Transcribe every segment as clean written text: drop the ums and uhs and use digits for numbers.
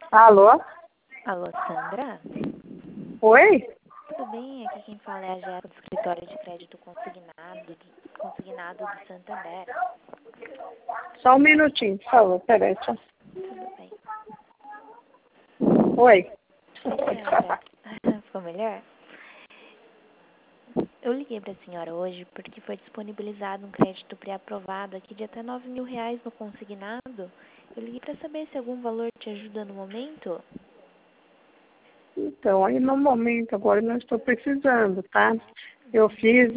Alô? Alô, Sandra? Oi? Tudo bem? Aqui quem fala é a Jéssica do Escritório de Crédito Consignado do Santander. Só um minutinho, por favor. Peraí, só. Tudo bem. Oi. Oi, Sandra. Ficou melhor? Eu liguei para a senhora hoje porque foi disponibilizado um crédito pré-aprovado aqui de até R$ 9.000 no consignado. Eu liguei para saber se algum valor te ajuda no momento. Então, aí no momento agora eu não estou precisando, tá? Eu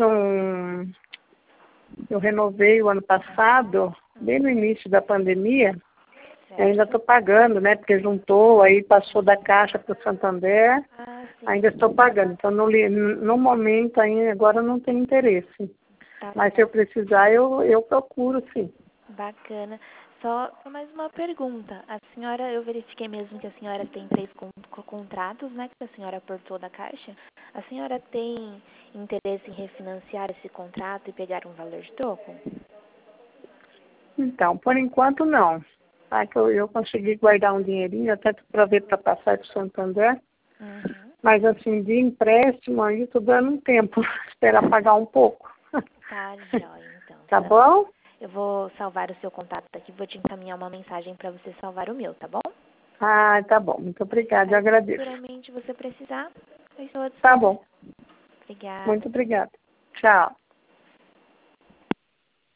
renovei o ano passado, bem no início da pandemia. Eu ainda estou pagando, né? Porque juntou, aí passou da Caixa para o Santander. Ah, sim. Ainda estou pagando. Então, no momento ainda, agora não tenho interesse. Tá Mas se eu certo. precisar, eu procuro, sim. Bacana. Só mais uma pergunta. A senhora, eu verifiquei mesmo que a senhora tem 3 contratos, né, que a senhora aportou da Caixa. A senhora tem interesse em refinanciar esse contrato e pegar um valor de troco? Então, por enquanto não. Tá? Que eu consegui guardar um dinheirinho até para ver para passar para o Santander. Uhum. Mas assim, de empréstimo aí estou dando um tempo, esperar pagar um pouco. Tá, jóia, então. Tá Sandra. bom? Eu vou salvar o seu contato aqui, vou te encaminhar uma mensagem para você salvar o meu, tá bom? Ah, tá bom. Muito obrigada, eu Aí, agradeço. futuramente você precisar, eu estou à Tá disposição. bom. Obrigada. Muito obrigada. Tchau.